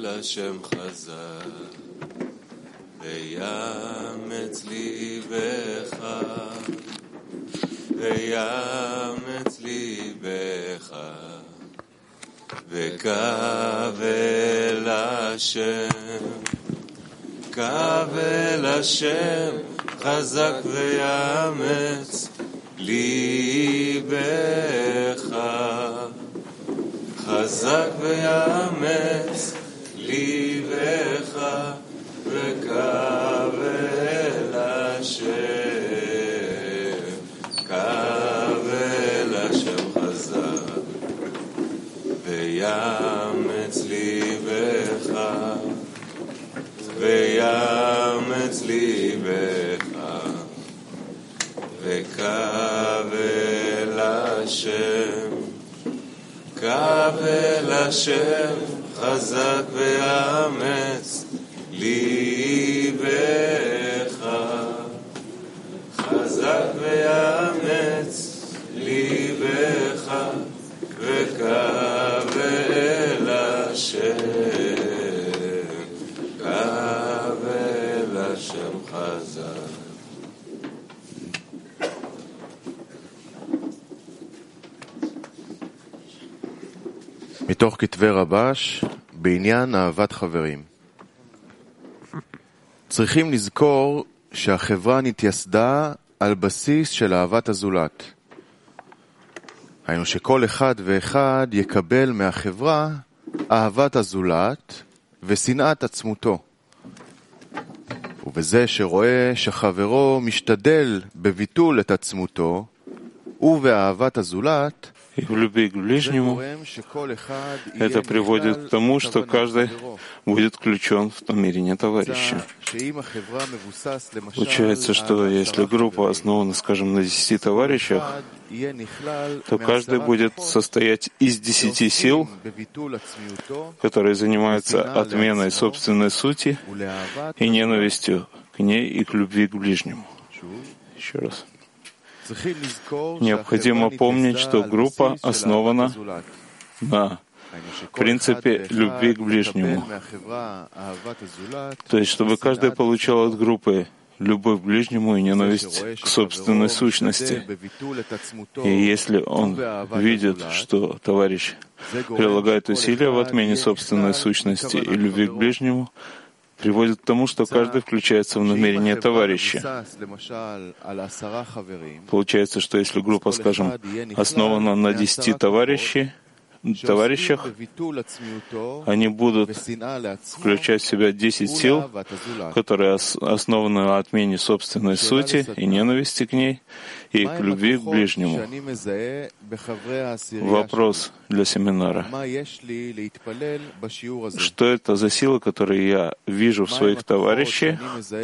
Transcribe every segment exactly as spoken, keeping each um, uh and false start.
השם חזק ויאמץ ליבך ויאמץ ליבך וקו אל השם קו אל השם חזק ויאמץ ליבך חזק ויאמץ ליבך וקו אל השם קו אל השם חזק ויאמץ ליבך ויאמץ ליבך וקו אל השם קו אל השם חזק ויאמץ ליבך חזק ויאמץ ליבך וקו אל השם קו אל השם חזק. מתוך כתבי רבש בעניין אהבת חברים. צריכים לזכור שהחברה נתייסדה על בסיס של אהבת הזולת. היינו שכל אחד ואחד יקבל מהחברה אהבת הזולת ושנאת עצמותו. ובזה שרואה שחברו משתדל בביטול את עצמותו ובאהבת הזולת, и в любви к ближнему, это приводит к тому, что каждый будет включен в намерение товарища. Получается, что если группа основана, скажем, на десяти товарищах, то каждый будет состоять из десяти сил, которые занимаются отменой собственной сути и ненавистью к ней и к любви к ближнему. Еще раз. Необходимо помнить, что группа основана на принципе любви к ближнему. То есть, чтобы каждый получал от группы любовь к ближнему и ненависть к собственной сущности. И если он видит, что товарищ прилагает усилия в отмене собственной сущности и любви к ближнему, приводит к тому, что каждый включается в намерение товарища. Получается, что если группа, скажем, основана на десяти товарищей, товарищах, они будут включать в себя десять сил, которые основаны на отмене собственной сути и ненависти к ней и к любви к ближнему. Вопрос для семинара. Что это за силы, которые я вижу в своих товарищах,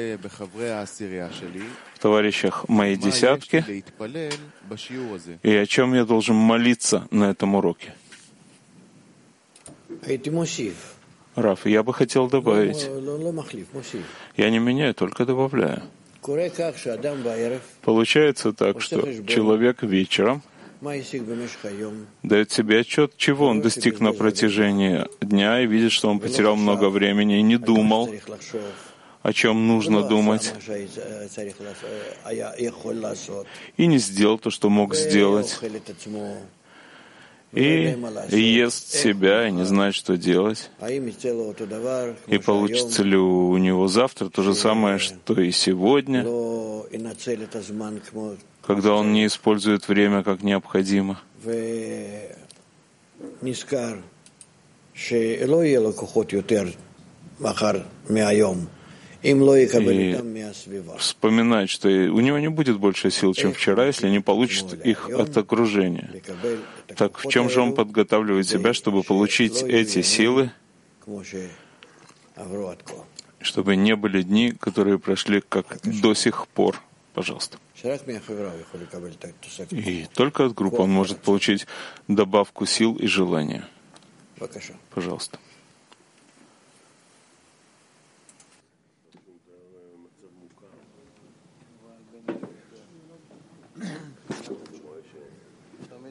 в товарищах моей десятки, и о чем я должен молиться на этом уроке? Раф, я бы хотел добавить. Я не меняю, только добавляю. Получается так, что человек вечером дает себе отчет, чего он достиг на протяжении дня, и видит, что он потерял много времени и не думал, о чем нужно думать, и не сделал то, что мог сделать, и ест себя и не знает, что делать. И получится ли у него завтра то же самое, что и сегодня, когда он не использует время как необходимо. И вспоминать, что у него не будет больше сил, чем вчера, если не получит их от окружения. Так в чем же он подготавливает себя, чтобы получить эти силы, чтобы не были дни, которые прошли как до сих пор? Пожалуйста. И только от группы он может получить добавку сил и желания. Пожалуйста.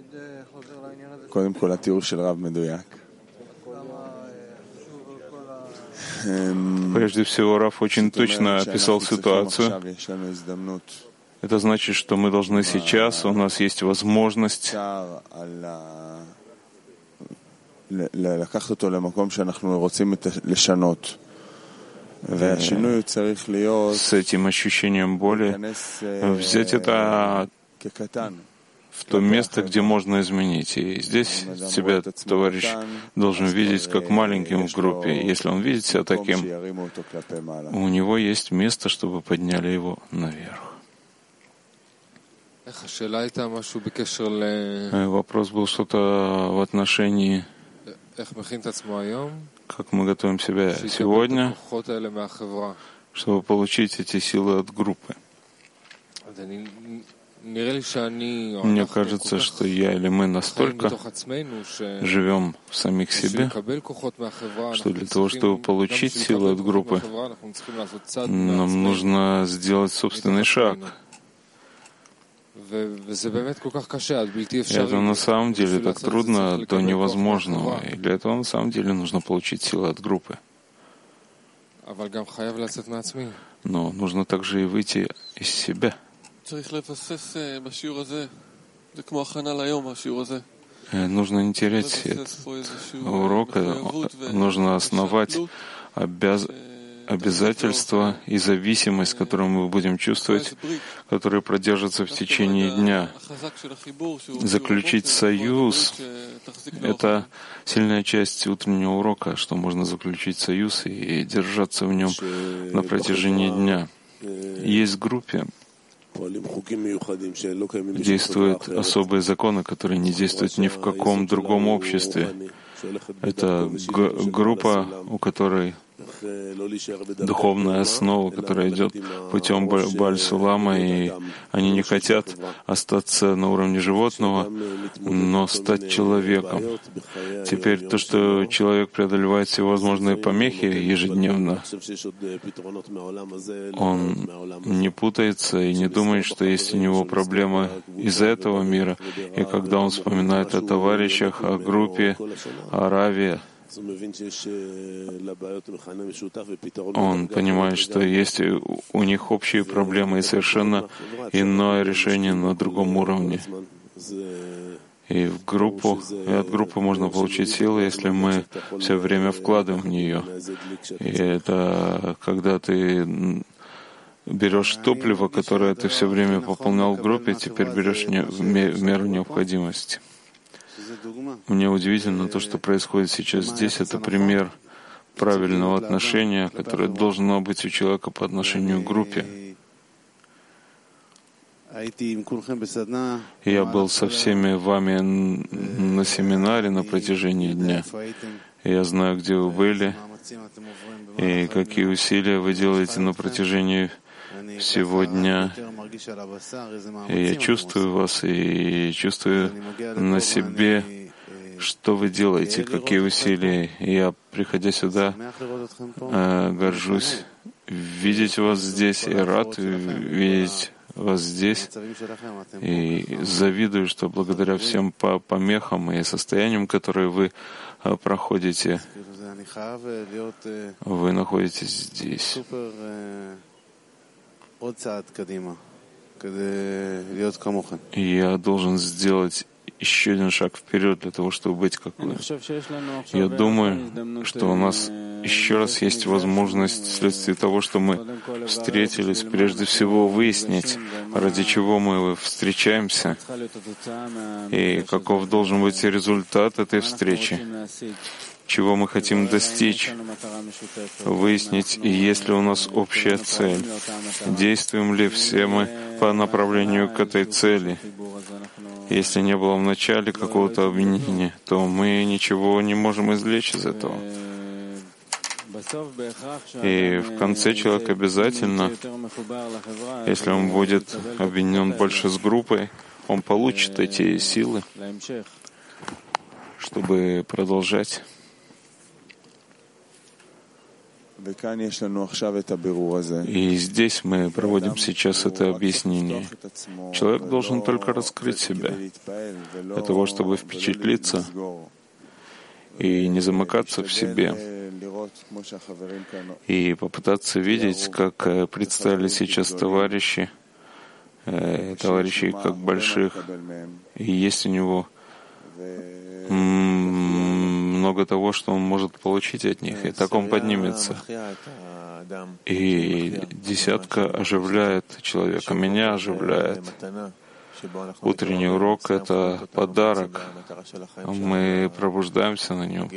קודם כל, התיאור של רב מדויק. Прежде всего, Раф очень точно описал ситуацию. Это значит, что мы должны сейчас, у нас есть возможность с этим ощущением боли взять это в то место, где можно изменить. И здесь себя товарищ должен видеть как маленьким в группе. Если он видит себя таким, у него есть место, чтобы подняли его наверх. Вопрос был что-то в отношении, как мы готовим себя сегодня, чтобы получить эти силы от группы. Мне кажется, что я или мы настолько живем в самих себе, что для того, чтобы получить силы от группы, нам нужно сделать собственный шаг. И это на самом деле так трудно до невозможного. И для этого на самом деле нужно получить силы от группы. Но нужно также и выйти из себя. Нужно не терять урока, нужно основать обяз... обязательства и зависимость, которую мы будем чувствовать, которые продержатся в течение дня. Заключить союз — это сильная часть утреннего урока, что можно заключить союз и держаться в нем на протяжении дня. Есть в группе действуют особые законы, которые не действуют ни в каком другом обществе. Это г- группа, у которой духовная основа, которая идет путем Бааль-Сулама, и они не хотят остаться на уровне животного, но стать человеком. Теперь то, что человек преодолевает всевозможные помехи ежедневно, он не путается и не думает, что есть у него проблемы из-за этого мира. И когда он вспоминает о товарищах, о группе, о Раве, он понимает, что есть у них общие проблемы и совершенно иное решение на другом уровне. И в группу, и от группы можно получить силы, если мы все время вкладываем в нее. И это когда ты берешь топливо, которое ты все время пополнял в группе, теперь берешь в меру необходимости. Мне удивительно то, что происходит сейчас здесь. Это пример правильного отношения, которое должно быть у человека по отношению к группе. Я был со всеми вами на семинаре на протяжении дня. Я знаю, где вы были и какие усилия вы делаете на протяжении всего дня. И я чувствую вас и чувствую на себе, что вы делаете, какие усилия. И я, приходя сюда, горжусь видеть вас здесь и рад видеть вас здесь. И завидую, что благодаря всем помехам и состояниям, которые вы проходите, вы находитесь здесь. И я должен сделать еще один шаг вперед для того, чтобы быть как вы. Я думаю, что у нас еще раз есть возможность вследствие того, что мы встретились, прежде всего выяснить, ради чего мы встречаемся и каков должен быть результат этой встречи, чего мы хотим достичь, выяснить, есть ли у нас общая цель, действуем ли все мы по направлению к этой цели. Если не было в начале какого-то обвинения, то мы ничего не можем извлечь из этого. И в конце человек обязательно, если он будет объединен больше с группой, он получит эти силы, чтобы продолжать. И здесь мы проводим сейчас это объяснение. Человек должен только раскрыть себя для того, чтобы впечатлиться и не замыкаться в себе, и попытаться видеть, как представили сейчас товарищи, товарищей как больших, и есть у него много того, что он может получить от них, и так он поднимется. И десятка оживляет человека, меня оживляет. Утренний урок — это подарок. Мы пробуждаемся на нем.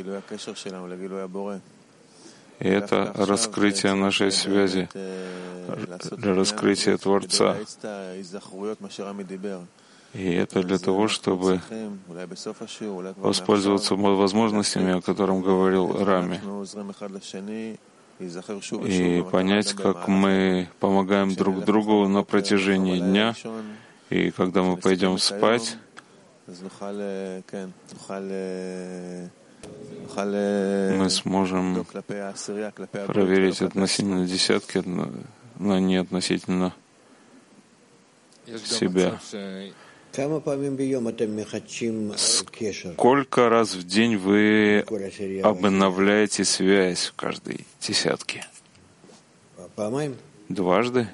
И это раскрытие нашей связи, для раскрытия Творца. И это для того, чтобы воспользоваться возможностями, о которых говорил Рами, и понять, как мы помогаем друг другу на протяжении дня, и когда мы пойдем спать, мы сможем проверить относительно десятки, но не относительно себя. Сколько раз в день вы обновляете связь в каждой десятке? Дважды?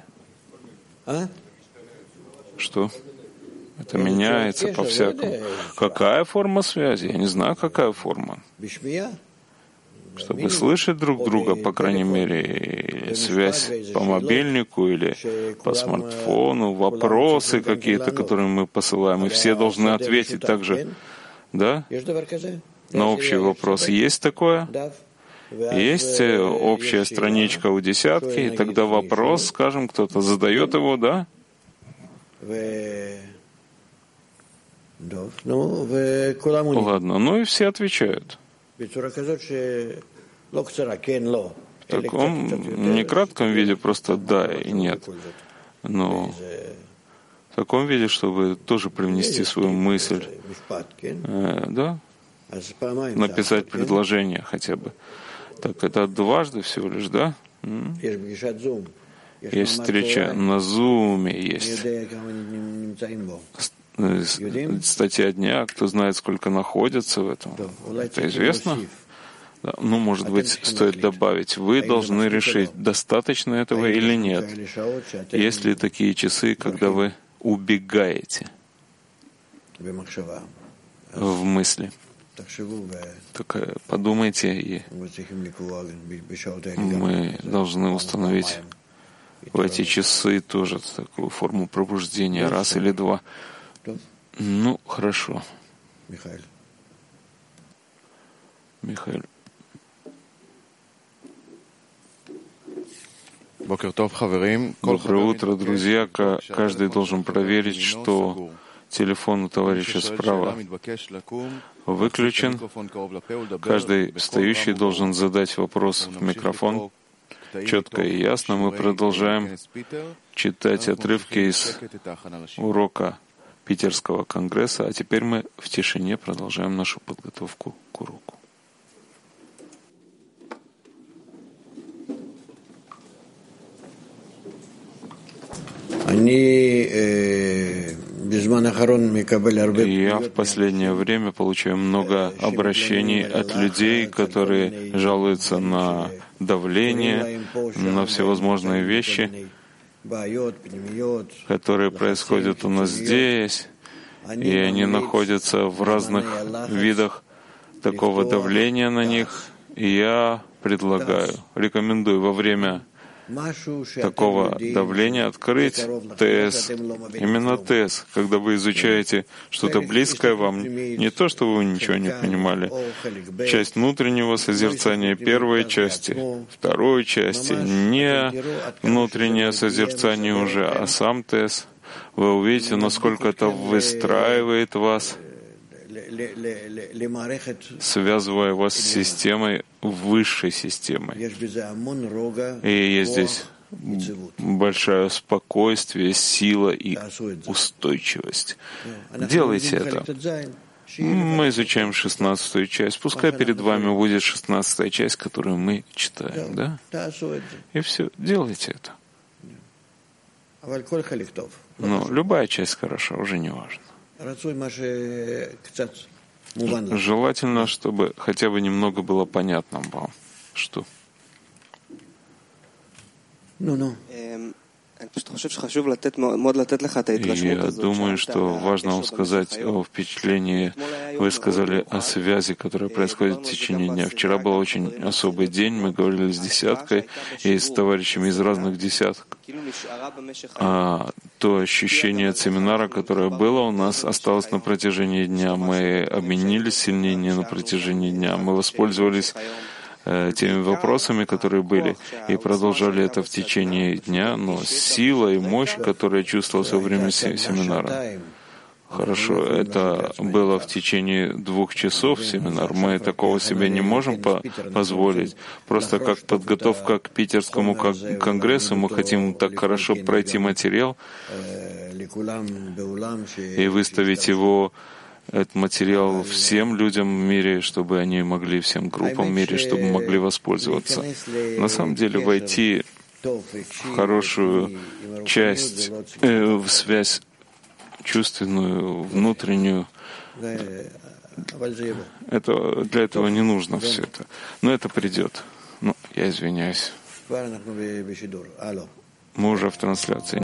Что? Это меняется по-всякому. Какая форма связи? Я не знаю, какая форма. Чтобы слышать друг друга, по крайней мере, связь по мобильнику или по смартфону, вопросы какие-то, которые мы посылаем, и все должны ответить также. Да? На общий вопрос есть такое? Есть общая страничка у десятки, и тогда вопрос, скажем, кто-то задает его, да? Ладно, ну и все отвечают. В таком не кратком виде, просто да и нет, но в таком виде, чтобы тоже привнести свою мысль, э, да, написать предложение хотя бы. Так это дважды всего лишь, да? Есть встреча на Зуме, есть статья дня, кто знает, сколько находится в этом. Это известно? Да. Ну, может быть, стоит добавить. Вы должны решить, достаточно этого или нет. Есть ли такие часы, когда вы убегаете в мысли? Так подумайте, и мы должны установить в эти часы тоже такую форму пробуждения, раз или два. Ну, хорошо. Михаил. Михаил. Доброе утро, друзья. Каждый должен проверить, что телефон у товарища справа выключен. Каждый встающий должен задать вопрос в микрофон. Четко и ясно мы продолжаем читать отрывки из урока Питерского конгресса, а теперь мы в тишине продолжаем нашу подготовку к уроку. Я в последнее время получаю много обращений от людей, которые жалуются на давление, на всевозможные вещи, которые происходят у нас здесь, и они находятся в разных видах такого давления на них. И я предлагаю, рекомендую во время такого давления открыть ТЭС. Именно ТЭС, когда вы изучаете что-то близкое вам, не то, что вы ничего не понимали, часть внутреннего созерцания первой части, второй части, не внутреннее созерцание уже, а сам ТЭС, вы увидите, насколько это выстраивает вас, связывая вас с системой, высшей системой. И есть здесь большое спокойствие, сила и устойчивость. Делайте это. Мы изучаем шестнадцатую часть. Пускай перед вами будет шестнадцатая часть, которую мы читаем. Да? И все. Делайте это. Но любая часть хороша, уже не важно. Желательно, чтобы хотя бы немного было понятно вам, что Я думаю, что важно вам сказать о впечатлении. Вы сказали о связи, которая происходит в течение дня. Вчера был очень особый день, мы говорили с десяткой и с товарищами из разных десяток. А то ощущение от семинара, которое было у нас, осталось на протяжении дня. Мы обменились сильнее на протяжении дня. Мы воспользовались теми вопросами, которые были, и продолжали это в течение дня, но сила и мощь, которую я чувствовал во время семинара, хорошо, это было в течение двух часов семинар, мы такого себе не можем по позволить. Просто как подготовка к питерскому конгрессу, мы хотим так хорошо пройти материал и выставить его, этот материал всем людям в мире, чтобы они могли, всем группам в мире, чтобы могли воспользоваться. На самом деле, войти в хорошую часть, э, в связь чувственную, внутреннюю, это, для этого не нужно все это. Но это придет. Ну, я извиняюсь. Мы уже в трансляции.